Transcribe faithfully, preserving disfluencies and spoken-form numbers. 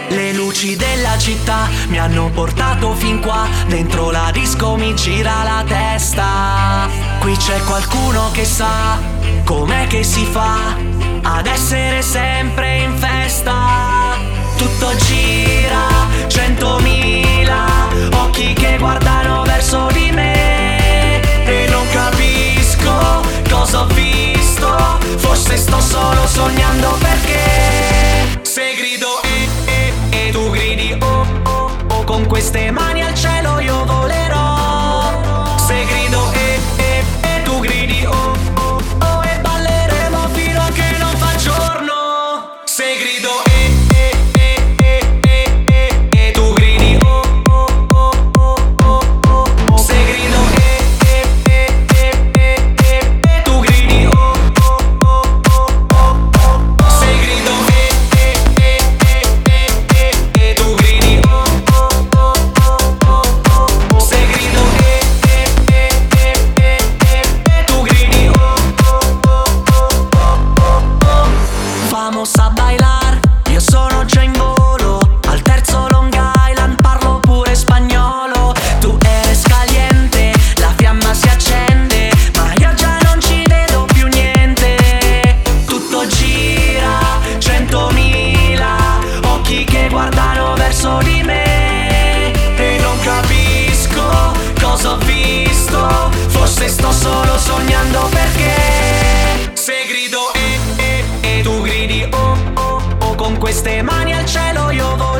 Le luci della città mi hanno portato fin qua, dentro la disco mi gira la testa. Qui c'è qualcuno che sa com'è che si fa ad essere sempre in festa. Tutto gira, centomila occhi che guardano verso di me e non capisco cosa ho visto, forse sto solo sognando, perché se grido e e e tu gridi oh oh oh, con queste mani al cielo io volerò. Se grido e e e tu gridi oh oh oh, e balleremo fino a che non fa giorno. Se grido e e e e e e e tu gridi oh oh oh oh oh oh, se grido e e e e e e e tu gridi oh oh oh oh oh oh, se grido e e e e e e tu gridi oh oh oh oh oh oh, se grido e e e e e e tu gridi oh oh oh oh oh. Vamos a bailar, io sono già in volo al terzo Long Island, parlo pure spagnolo. Tu eres caliente, la fiamma si accende, ma io già non ci vedo più niente. Tutto gira, centomila occhi che guardano verso di me e non capisco cosa ho visto, forse sto solo sognando, perché se grido e e e tu gridi oh oh oh, con queste mani al cielo io voglio.